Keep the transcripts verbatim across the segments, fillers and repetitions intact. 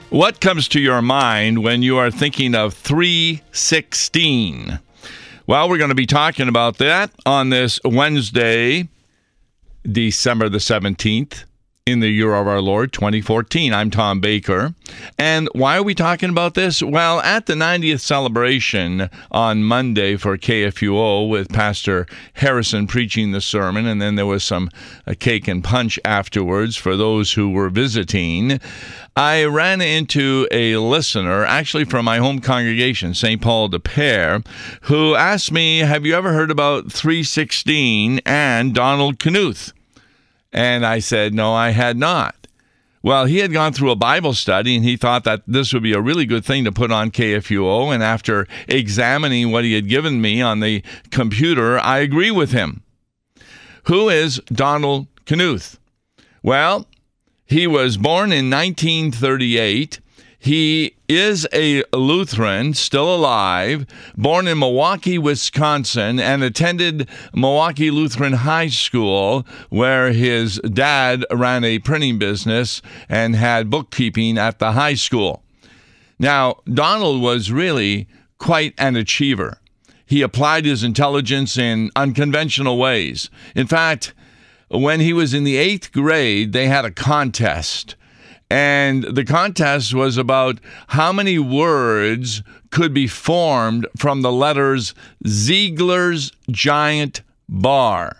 What comes to your mind when you are thinking of three sixteen? Well, we're going to be talking about that on this Wednesday, December the seventeenth, in the year of our Lord, twenty fourteen. I'm Tom Baker. And why are we talking about this? Well, at the ninetieth celebration on Monday for K F U O with Pastor Harrison preaching the sermon, and then there was some uh, cake and punch afterwards for those who were visiting, I ran into a listener, actually from my home congregation, Saint Paul de Pere, who asked me, have you ever heard about three sixteen and Donald Knuth? And I said, no, I had not. Well, he had gone through a Bible study, and he thought that this would be a really good thing to put on K F U O. And after examining what he had given me on the computer, I agree with him. Who is Donald Knuth? Well, he was born in nineteen thirty-eight. He is a Lutheran, still alive, born in Milwaukee, Wisconsin, and attended Milwaukee Lutheran High School, where his dad ran a printing business and had bookkeeping at the high school. Now, Donald was really quite an achiever. He applied his intelligence in unconventional ways. In fact, when he was in the eighth grade, they had a contest. And the contest was about how many words could be formed from the letters Ziegler's Giant Bar.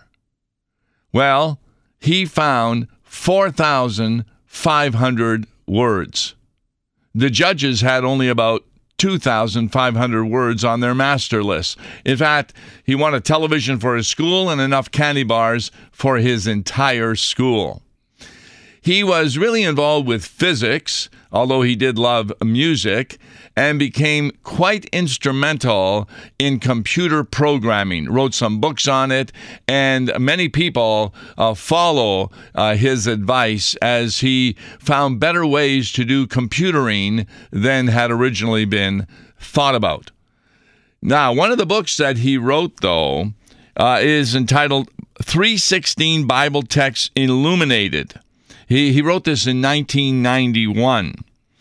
Well, he found four thousand five hundred words. The judges had only about two thousand five hundred words on their master list. In fact, he won a television for his school and enough candy bars for his entire school. He was really involved with physics, although he did love music, and became quite instrumental in computer programming, wrote some books on it, and many people uh, follow uh, his advice as he found better ways to do computering than had originally been thought about. Now, one of the books that he wrote, though, uh, is entitled three sixteen Bible Texts Illuminated. He he wrote this in nineteen ninety-one.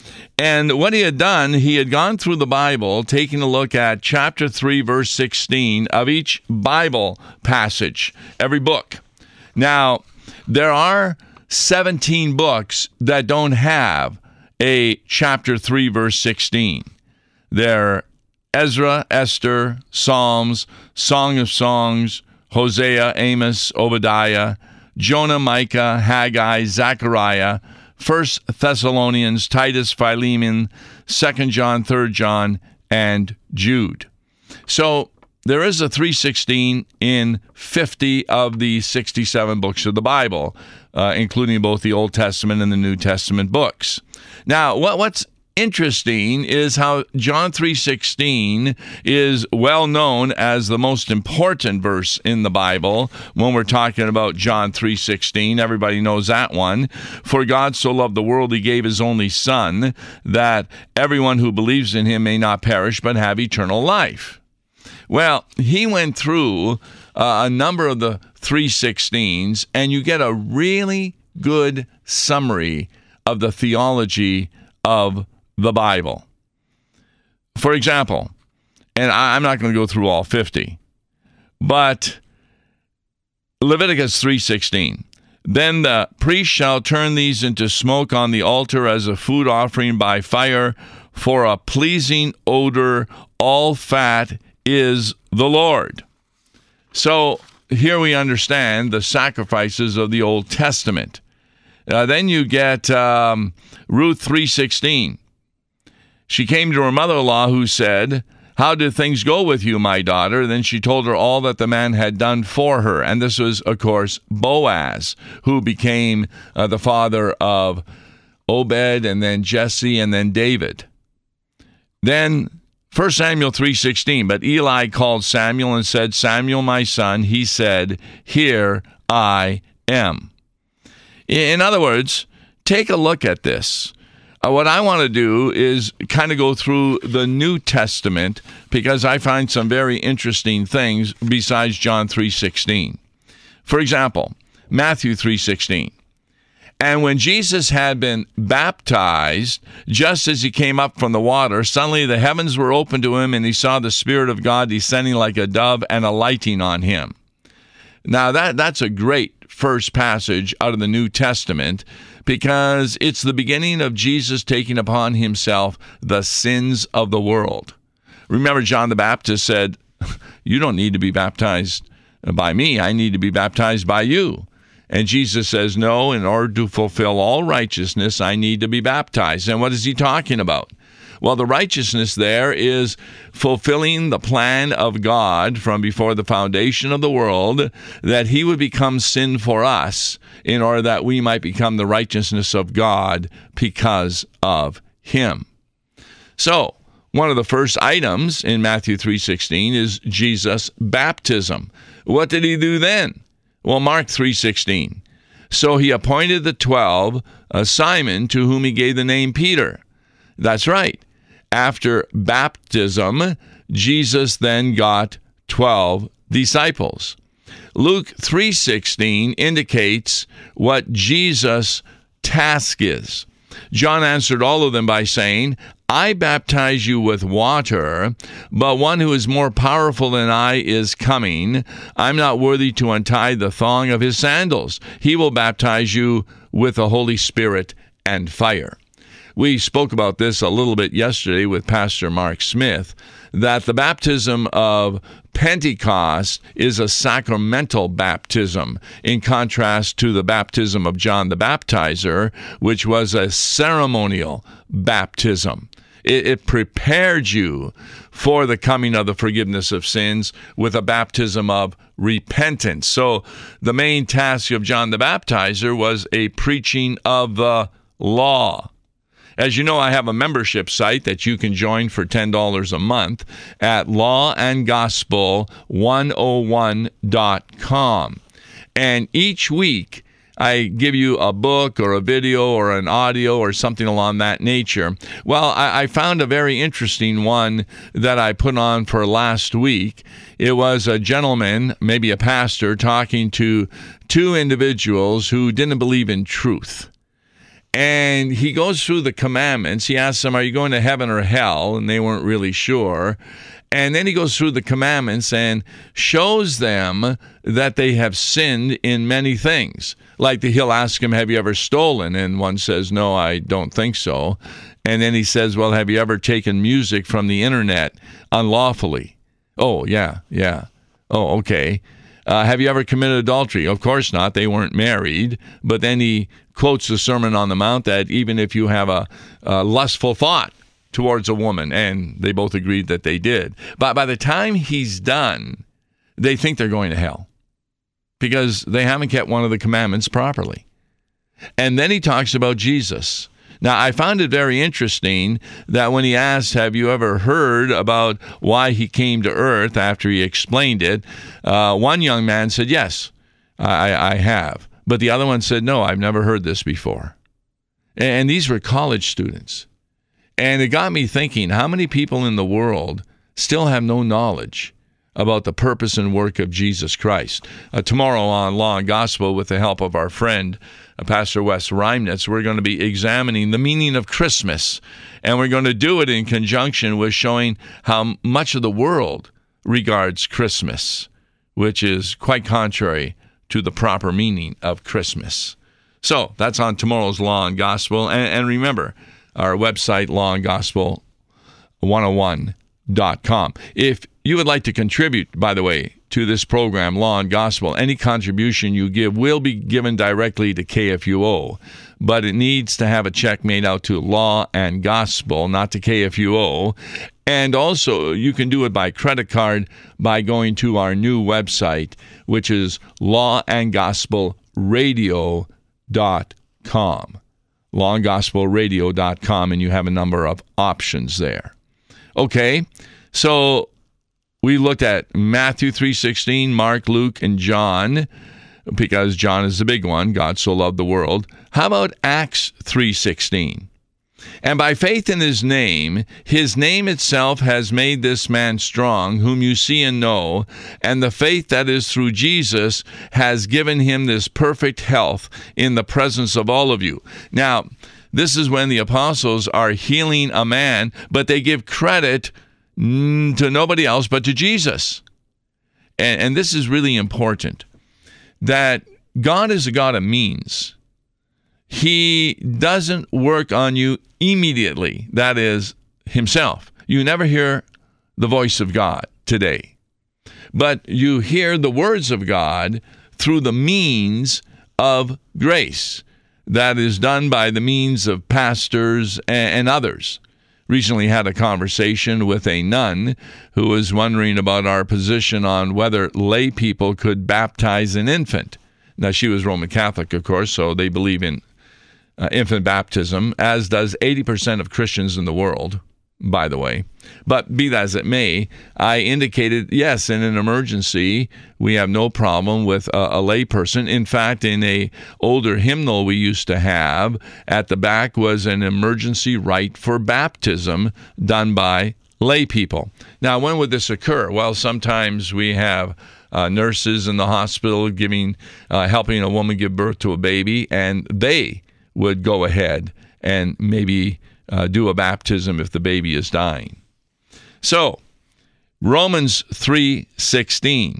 And what he had done, he had gone through the Bible, taking a look at chapter three, verse sixteen of each Bible passage, every book. Now, there are seventeen books that don't have a chapter three, verse sixteen. They're Ezra, Esther, Psalms, Song of Songs, Hosea, Amos, Obadiah, Jonah, Micah, Haggai, Zechariah, First Thessalonians, Titus, Philemon, Second John, Third John, and Jude. So there is a three sixteen in fifty of the sixty-seven books of the Bible, uh, including both the Old Testament and the New Testament books. Now, what, what's interesting is how John three sixteen is well known as the most important verse in the Bible. When we're talking about John three sixteen, everybody knows that one. For God so loved the world, he gave his only Son, that everyone who believes in him may not perish, but have eternal life. Well, he went through uh, a number of the three sixteens, and you get a really good summary of the theology of the Bible. For example, and I'm not going to go through all fifty, but Leviticus three sixteen. Then the priest shall turn these into smoke on the altar as a food offering by fire for a pleasing odor. All fat is the Lord. So here we understand the sacrifices of the Old Testament. Uh, then you get um, Ruth three sixteen. She came to her mother-in-law, who said, how did things go with you, my daughter? Then she told her all that the man had done for her. And this was, of course, Boaz, who became uh, the father of Obed, and then Jesse, and then David. Then First Samuel three sixteen, but Eli called Samuel and said, Samuel, my son. He said, here I am. In other words, take a look at this. Uh, what I want to do is kind of go through the New Testament, because I find some very interesting things besides John three sixteen. For example, Matthew three sixteen. And when Jesus had been baptized, just as he came up from the water, suddenly the heavens were opened to him, and he saw the Spirit of God descending like a dove and alighting on him. Now, that that's a great first passage out of the New Testament, because it's the beginning of Jesus taking upon himself the sins of the world. Remember, John the Baptist said, you don't need to be baptized by me. I need to be baptized by you. And Jesus says, no, in order to fulfill all righteousness, I need to be baptized. And what is he talking about? Well, the righteousness there is fulfilling the plan of God from before the foundation of the world, that he would become sin for us in order that we might become the righteousness of God because of him. So, one of the first items in Matthew three sixteen is Jesus' baptism. What did he do then? Well, Mark three sixteen. So he appointed the twelve, uh, Simon, to whom he gave the name Peter. That's right. After baptism, Jesus then got twelve disciples. Luke three sixteen indicates what Jesus' task is. John answered all of them by saying, I baptize you with water, but one who is more powerful than I is coming. I'm not worthy to untie the thong of his sandals. He will baptize you with the Holy Spirit and fire. We spoke about this a little bit yesterday with Pastor Mark Smith, that the baptism of Pentecost is a sacramental baptism, in contrast to the baptism of John the Baptizer, which was a ceremonial baptism. It, it prepared you for the coming of the forgiveness of sins with a baptism of repentance. So the main task of John the Baptizer was a preaching of the law. As you know, I have a membership site that you can join for ten dollars a month at law and gospel one oh one dot com. And each week, I give you a book or a video or an audio or something along that nature. Well, I, I found a very interesting one that I put on for last week. It was a gentleman, maybe a pastor, talking to two individuals who didn't believe in truth. And he goes through the commandments. He asks them, are you going to heaven or hell? And they weren't really sure. And then he goes through the commandments and shows them that they have sinned in many things. Like he'll ask them, have you ever stolen? And one says, no, I don't think so. And then he says, well, have you ever taken music from the internet unlawfully? Oh, yeah, yeah. Oh, okay. Uh, have you ever committed adultery? Of course not. They weren't married. But then he quotes the Sermon on the Mount that even if you have a, a lustful thought towards a woman, and they both agreed that they did. But by the time he's done, they think they're going to hell because they haven't kept one of the commandments properly. And then he talks about Jesus. Now, I found it very interesting that when he asked, have you ever heard about why he came to earth after he explained it, uh, one young man said, yes, I, I have. But the other one said, no, I've never heard this before. And these were college students. And it got me thinking, how many people in the world still have no knowledge about the purpose and work of Jesus Christ? Uh, tomorrow on Law and Gospel, with the help of our friend, uh, Pastor Wes Reimnitz, we're going to be examining the meaning of Christmas. And we're going to do it in conjunction with showing how much of the world regards Christmas, which is quite contrary to the proper meaning of Christmas. So that's on tomorrow's Law and Gospel. And, and remember, our website, law and gospel one oh one dot com. If you would like to contribute, by the way, to this program, Law and Gospel, any contribution you give will be given directly to K F U O, but it needs to have a check made out to Law and Gospel, not to K F U O. And also, you can do it by credit card by going to our new website, which is law and gospel radio dot com. law and gospel radio dot com, and you have a number of options there. Okay, so we looked at Matthew three sixteen, Mark, Luke, and John, because John is the big one. God so loved the world. How about Acts three sixteen? And by faith in his name, his name itself has made this man strong, whom you see and know, and the faith that is through Jesus has given him this perfect health in the presence of all of you. Now, this is when the apostles are healing a man, but they give credit to nobody else but to Jesus. And, and this is really important, that God is a God of means. He doesn't work on you immediately, that is, himself. You never hear the voice of God today, but you hear the words of God through the means of grace that is done by the means of pastors and others. Recently had a conversation with a nun who was wondering about our position on whether lay people could baptize an infant. Now, she was Roman Catholic, of course, so they believe in uh, infant baptism, as does eighty percent of Christians in the world, by the way. But be that as it may, I indicated, yes, in an emergency, we have no problem with a, a lay person. In fact, in a older hymnal we used to have, at the back was an emergency rite for baptism done by lay people. Now, when would this occur? Well, sometimes we have uh, nurses in the hospital giving, uh, helping a woman give birth to a baby, and they would go ahead and maybe uh, do a baptism if the baby is dying. So, Romans three sixteen,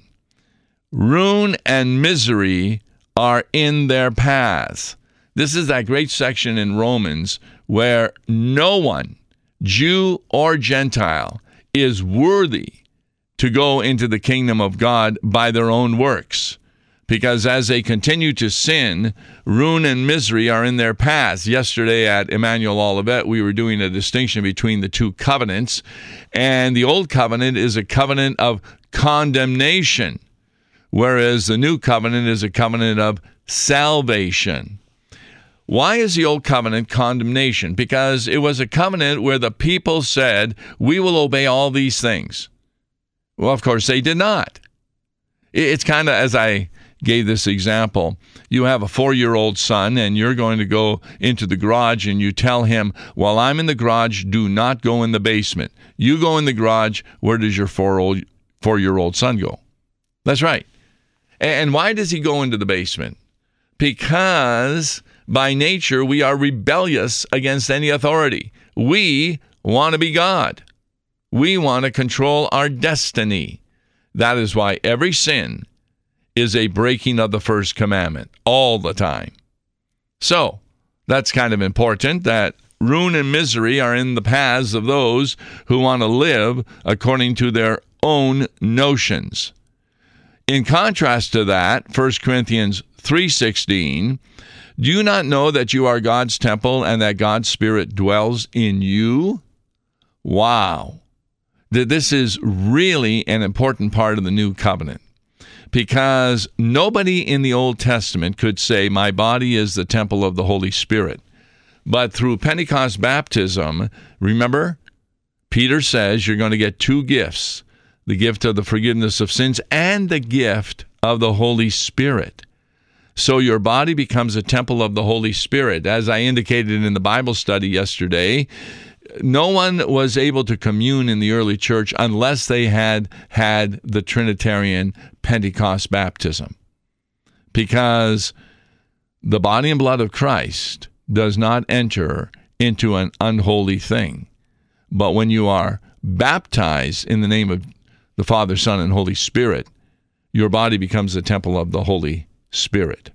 ruin and misery are in their paths. This is that great section in Romans where no one, Jew or Gentile, is worthy to go into the kingdom of God by their own works. Because as they continue to sin, ruin and misery are in their paths. Yesterday at Emmanuel Olivet, we were doing a distinction between the two covenants. And the old covenant is a covenant of condemnation, whereas the new covenant is a covenant of salvation. Why is the old covenant condemnation? Because it was a covenant where the people said, we will obey all these things. Well, of course, they did not. It's kind of, as I gave this example, you have a four-year-old son and you're going to go into the garage and you tell him, while I'm in the garage, do not go in the basement. You go in the garage, where does your four-old, four-year-old son go? That's right. And why does he go into the basement? Because by nature we are rebellious against any authority. We want to be God. We want to control our destiny. That is why every sin is a breaking of the first commandment all the time. So that's kind of important, that ruin and misery are in the paths of those who want to live according to their own notions. In contrast to that, First Corinthians three sixteen, do you not know that you are God's temple and that God's Spirit dwells in you? Wow. This is really an important part of the new covenant, because nobody in the Old Testament could say, my body is the temple of the Holy Spirit. But through Pentecost baptism, remember, Peter says you're going to get two gifts, the gift of the forgiveness of sins and the gift of the Holy Spirit. So your body becomes a temple of the Holy Spirit. As I indicated in the Bible study yesterday, no one was able to commune in the early church unless they had had the Trinitarian Pentecost baptism, because the body and blood of Christ does not enter into an unholy thing. But when you are baptized in the name of the Father, Son, and Holy Spirit, your body becomes the temple of the Holy Spirit.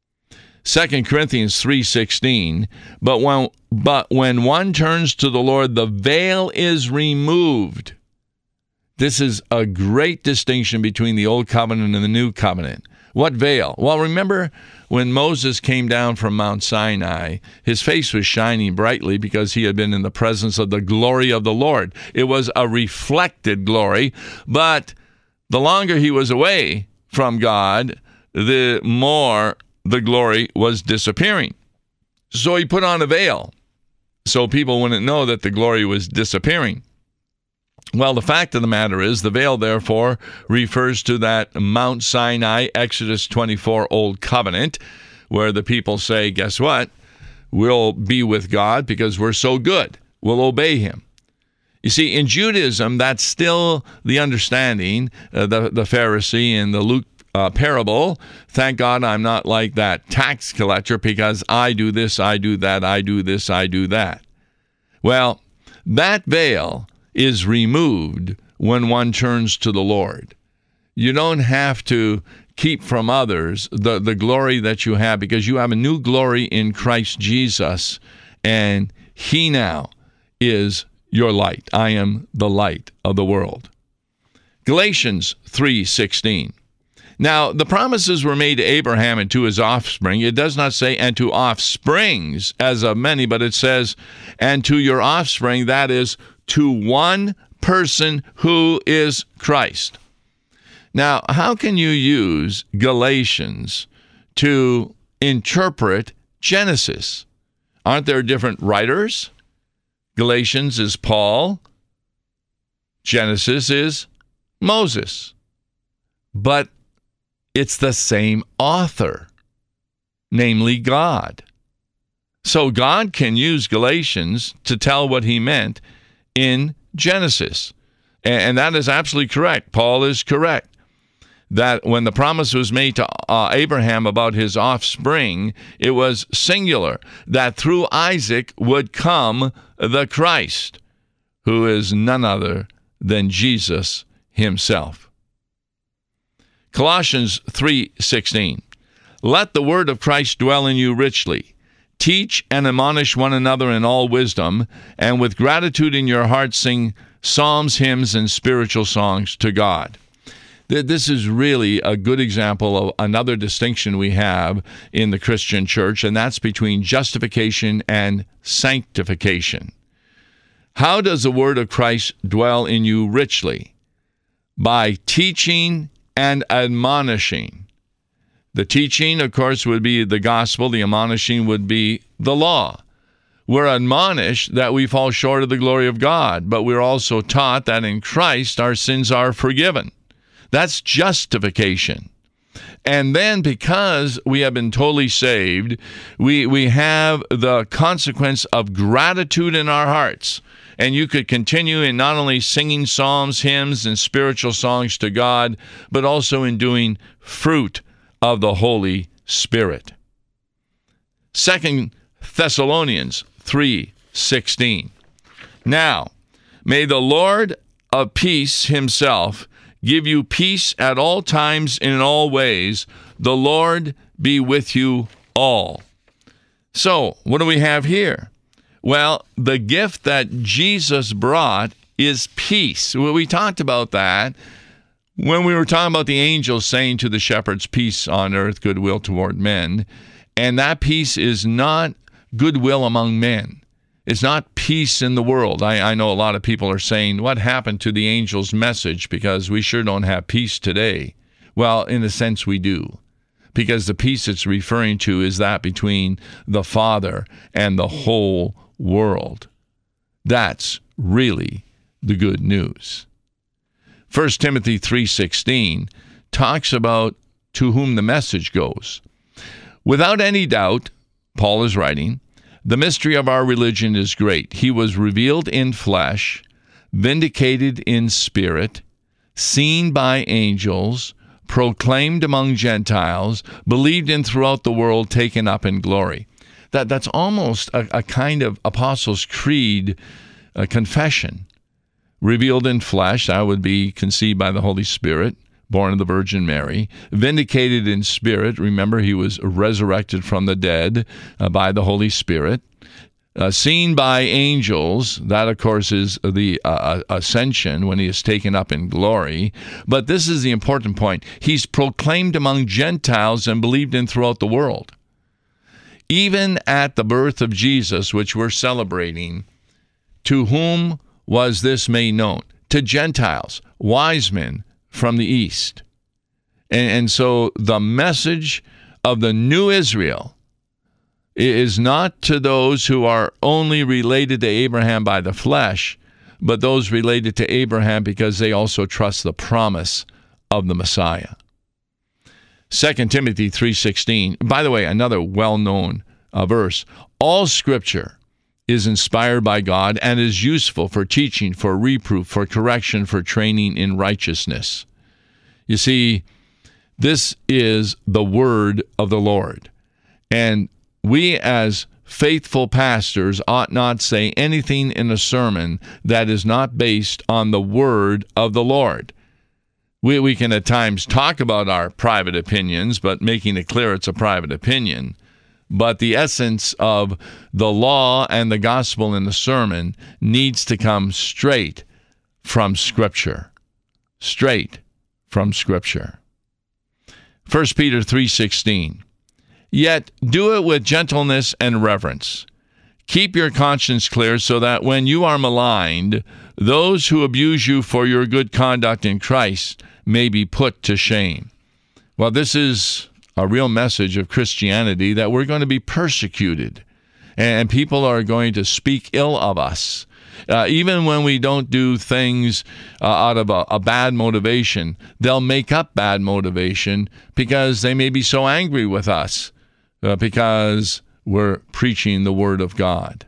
Second Corinthians three sixteen, but when, but when one turns to the Lord, the veil is removed. This is a great distinction between the Old Covenant and the New Covenant. What veil? Well, remember when Moses came down from Mount Sinai, his face was shining brightly because he had been in the presence of the glory of the Lord. It was a reflected glory, but the longer he was away from God, the more the glory was disappearing. So he put on a veil so people wouldn't know that the glory was disappearing. Well, the fact of the matter is, the veil, therefore, refers to that Mount Sinai, Exodus twenty-four Old Covenant, where the people say, guess what? we'll be with God because we're so good. We'll obey him. You see, in Judaism, that's still the understanding, uh, the, the Pharisee in the Luke uh, parable. Thank God I'm not like that tax collector because I do this, I do that, I do this, I do that. Well, that veil is removed when one turns to the Lord. You don't have to keep from others the, the glory that you have because you have a new glory in Christ Jesus, and he now is your light. I am the light of the world. Galatians three sixteen. Now, the promises were made to Abraham and to his offspring. It does not say, and to offsprings as of many, but it says, and to your offspring, that is, to one person who is Christ. Now, how can you use Galatians to interpret Genesis? Aren't there different writers? Galatians is Paul. Genesis is Moses. But it's the same author, namely God. So God can use Galatians to tell what he meant in Genesis. And that is absolutely correct. Paul is correct that when the promise was made to uh, Abraham about his offspring, it was singular, that through Isaac would come the Christ, who is none other than Jesus himself. Colossians three sixteen. Let the word of Christ dwell in you richly. Teach and admonish one another in all wisdom, and with gratitude in your heart sing psalms, hymns, and spiritual songs to God. This is really a good example of another distinction we have in the Christian church, and that's between justification and sanctification. How does the word of Christ dwell in you richly? By teaching and admonishing. The teaching, of course, would be the gospel. The admonishing would be the law. We're admonished that we fall short of the glory of God, but we're also taught that in Christ our sins are forgiven. That's justification. And then because we have been totally saved, we, we have the consequence of gratitude in our hearts. And you could continue in not only singing psalms, hymns, and spiritual songs to God, but also in doing fruit of the Holy Spirit. Second Thessalonians three sixteen. Now, may the Lord of peace himself give you peace at all times and in all ways. The Lord be with you all. So, what do we have here? Well, the gift that Jesus brought is peace. Well, we talked about that when we were talking about the angels saying to the shepherds, peace on earth, goodwill toward men. And that peace is not goodwill among men. It's not peace in the world. I, I know a lot of people are saying, what happened to the angel's message? Because we sure don't have peace today. Well, in a sense, we do. Because the peace it's referring to is that between the Father and the whole world. That's really the good news. First Timothy three sixteen talks about to whom the message goes. Without any doubt, Paul is writing, the mystery of our religion is great. He was revealed in flesh, vindicated in spirit, seen by angels, proclaimed among Gentiles, believed in throughout the world, taken up in glory. That, that's almost a, a kind of Apostles' Creed uh, confession. Revealed in flesh, that would be conceived by the Holy Spirit, born of the Virgin Mary. Vindicated in spirit, remember he was resurrected from the dead uh, by the Holy Spirit. Uh, seen by angels, that of course is the uh, ascension when he is taken up in glory. But this is the important point. He's proclaimed among Gentiles and believed in throughout the world. Even at the birth of Jesus, which we're celebrating, to whom was this made known? To Gentiles, wise men from the east. And, and so the message of the new Israel is not to those who are only related to Abraham by the flesh, but those related to Abraham because they also trust the promise of the Messiah. Second Timothy three sixteen, by the way, another well-known uh, verse. All Scripture is inspired by God and is useful for teaching, for reproof, for correction, for training in righteousness. You see, this is the word of the Lord. And we as faithful pastors ought not say anything in a sermon that is not based on the word of the Lord. We, we can at times talk about our private opinions, but making it clear it's a private opinion. But the essence of the law and the gospel in the sermon needs to come straight from Scripture. Straight from Scripture. First Peter three sixteen. Yet do it with gentleness and reverence. Keep your conscience clear so that when you are maligned, those who abuse you for your good conduct in Christ may be put to shame. Well, this is a real message of Christianity, that we're going to be persecuted and people are going to speak ill of us. Uh, even when we don't do things uh, out of a, a bad motivation, they'll make up bad motivation because they may be so angry with us uh, because we're preaching the Word of God.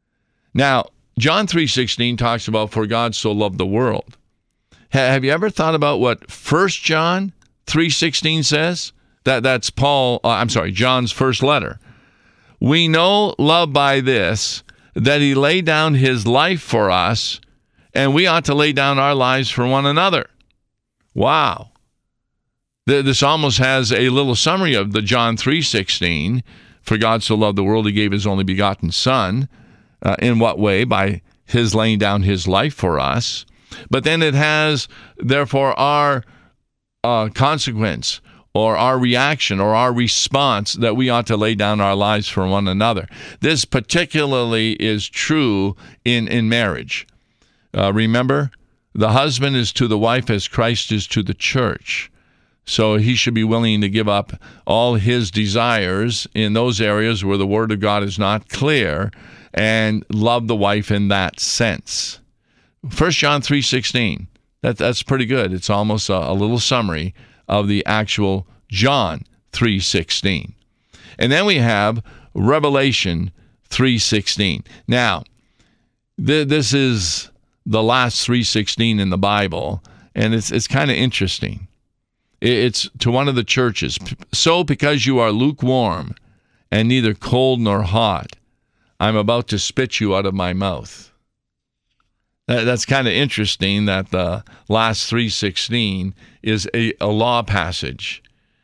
Now, John three sixteen talks about, for God so loved the world. Ha- have you ever thought about what First John three sixteen says? That That's Paul, uh, I'm sorry, John's first letter. We know love by this, that he laid down his life for us, and we ought to lay down our lives for one another. Wow. This almost has a little summary of the John three sixteen. For God so loved the world, he gave his only begotten Son. Uh, in what way? By his laying down his life for us. But then it has, therefore, our uh, consequence, or our reaction, or our response, that we ought to lay down our lives for one another. This particularly is true in, in marriage. Uh, remember, the husband is to the wife as Christ is to the church. So he should be willing to give up all his desires in those areas where the Word of God is not clear, and love the wife in that sense. First John three sixteen, that, that's pretty good. It's almost a, a little summary of the actual John three sixteen. And then we have Revelation three sixteen. Now, th- this is the last three sixteen in the Bible, and it's it's kind of interesting. It's to one of the churches. So because you are lukewarm and neither cold nor hot, I'm about to spit you out of my mouth. That, that's kind of interesting that the last three sixteen is a, a law passage.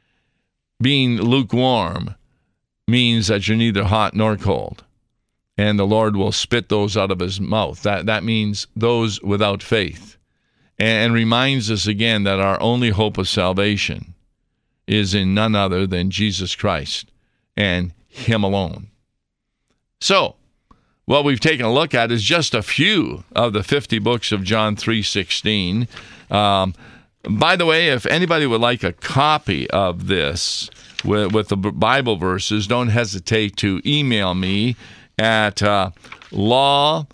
Being lukewarm means that you're neither hot nor cold, and the Lord will spit those out of his mouth. That, that means those without faith. And reminds us again that our only hope of salvation is in none other than Jesus Christ and him alone. So, what we've taken a look at is just a few of the fifty books of John three sixteen. Um, by the way, if anybody would like a copy of this with, with the Bible verses, don't hesitate to email me at uh, law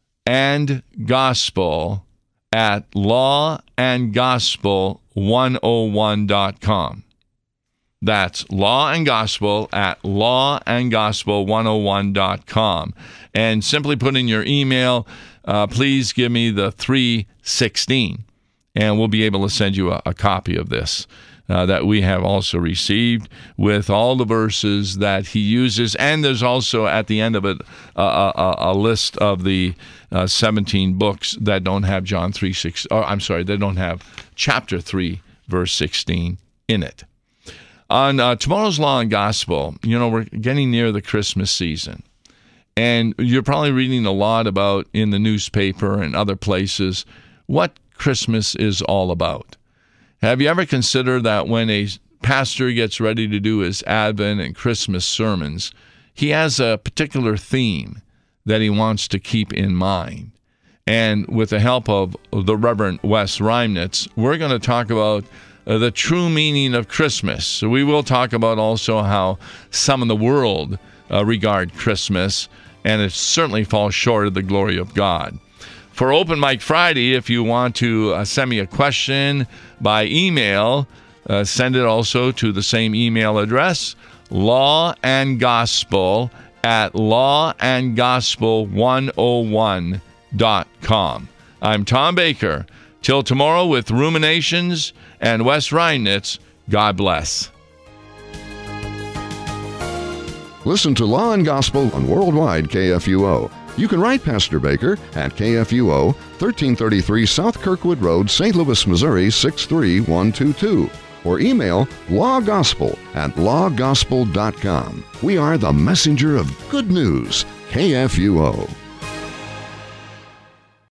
and gospel at law and gospel one oh one dot com. That's law and gospel at law and gospel one oh one dot com. And simply put in your email, uh, please give me the three sixteen, and we'll be able to send you a, a copy of this uh, that we have also received with all the verses that he uses. And there's also at the end of it a, a, a list of the uh, seventeen books that don't have John three six. Or I'm sorry, they don't have chapter three, verse sixteen in it. On uh, tomorrow's Law and Gospel, you know, we're getting near the Christmas season. And you're probably reading a lot about in the newspaper and other places what Christmas is all about. Have you ever considered that when a pastor gets ready to do his Advent and Christmas sermons, he has a particular theme that he wants to keep in mind? And with the help of the Reverend Wes Reimnitz, we're going to talk about uh, the true meaning of Christmas. So we will talk about also how some in the world uh, regard Christmas, and it certainly falls short of the glory of God. For Open Mic Friday, if you want to uh, send me a question by email, uh, send it also to the same email address, law and gospel at law and gospel one oh one dot com. I'm Tom Baker. Till tomorrow with Ruminations and Wes Reinitz, God bless. Listen to Law and Gospel on Worldwide K F U O. You can write Pastor Baker at K F U O, thirteen thirty-three South Kirkwood Road, Saint Louis, Missouri, six three one two two. Or email lawgospel at law gospel dot com. We are the messenger of good news, K F U O.